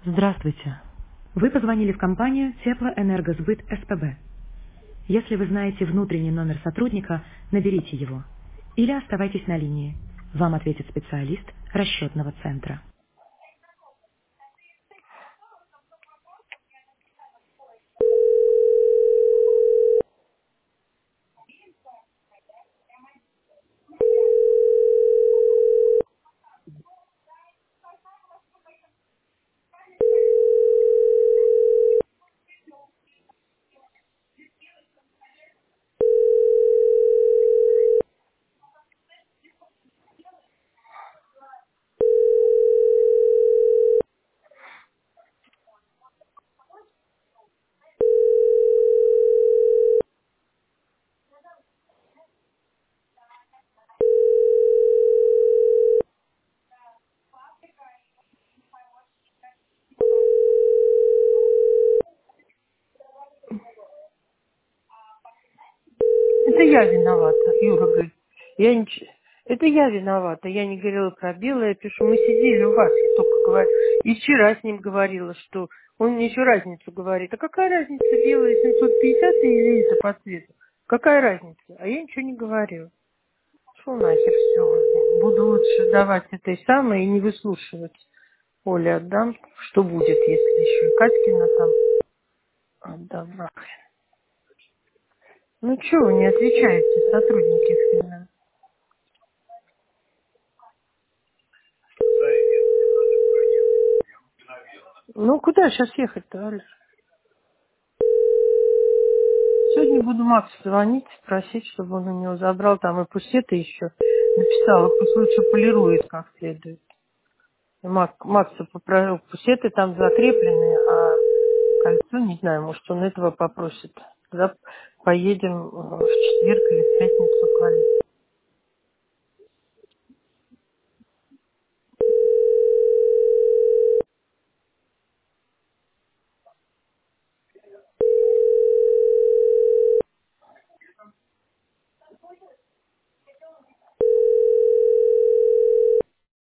Здравствуйте. Вы позвонили в компанию Теплоэнергосбыт СПБ. Если вы знаете внутренний номер сотрудника, наберите его. Или оставайтесь на линии. Вам ответит специалист расчетного центра. Это я виновата, Юра говорит. Я ничего. Это я виновата. Я не говорила про белое, я пишу, мы сидели у вас, я только говорю. И вчера с ним говорила, что он мне еще разницу говорит. А какая разница, белое 750 или это по цвету? Какая разница? А я ничего не говорила. Шо нахер все. Буду лучше давать этой самой и не выслушивать. Оле отдам, что будет, если еще и Катькина там отдам нахрен. Ну что вы не отвечаете, сотрудники фирмы? Ну, куда сейчас ехать-то, Аля? Сегодня буду Максу звонить, просить, чтобы он у него забрал там и пусеты еще. Написала, пусть лучше полирует как следует. И Максу попросил, пусеты там закреплены, а кольцо, не знаю, может, он этого попросит. Тогда поедем в четверг или в пятницу класть.